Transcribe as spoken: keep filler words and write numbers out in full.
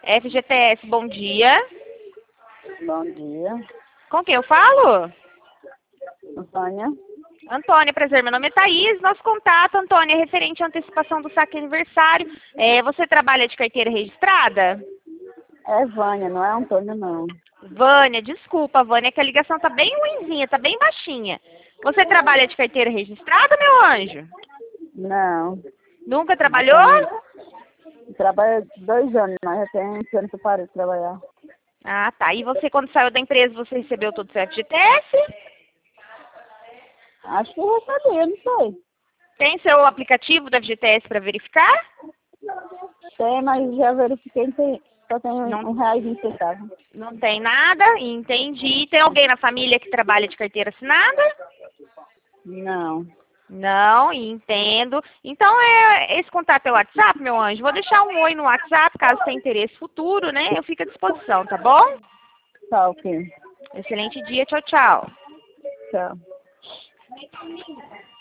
F G T S, bom dia. Bom dia. Com quem eu falo? Antônia. Antônia, prazer. Meu nome é Thaís. Nosso contato, Antônia, é referente à antecipação do saque aniversário. É, você trabalha de carteira registrada? É Vânia, não é Antônia, não. Vânia, desculpa, Vânia, que a ligação tá bem ruinzinha, tá bem baixinha. Você trabalha de carteira registrada, meu anjo? Não. Nunca trabalhou? Eu trabalho dois anos, mas já tem anos que eu parei de trabalhar. Ah, tá. E você, quando saiu da empresa, você recebeu todo o seu F G T S? Acho que eu recebi, não sei. Tem seu aplicativo da F G T S para verificar? Tem, mas já verifiquei, tem, só tem um, Não, um real e vinte centavos. não tem nada, entendi. Tem alguém na família que trabalha de carteira assinada? Não. Não, entendo. Então, é, esse contato é o WhatsApp, meu anjo? Vou deixar um oi no WhatsApp, caso tenha interesse futuro, né? Eu fico à disposição, tá bom? Tá, ok. Excelente dia, tchau, tchau. Tchau.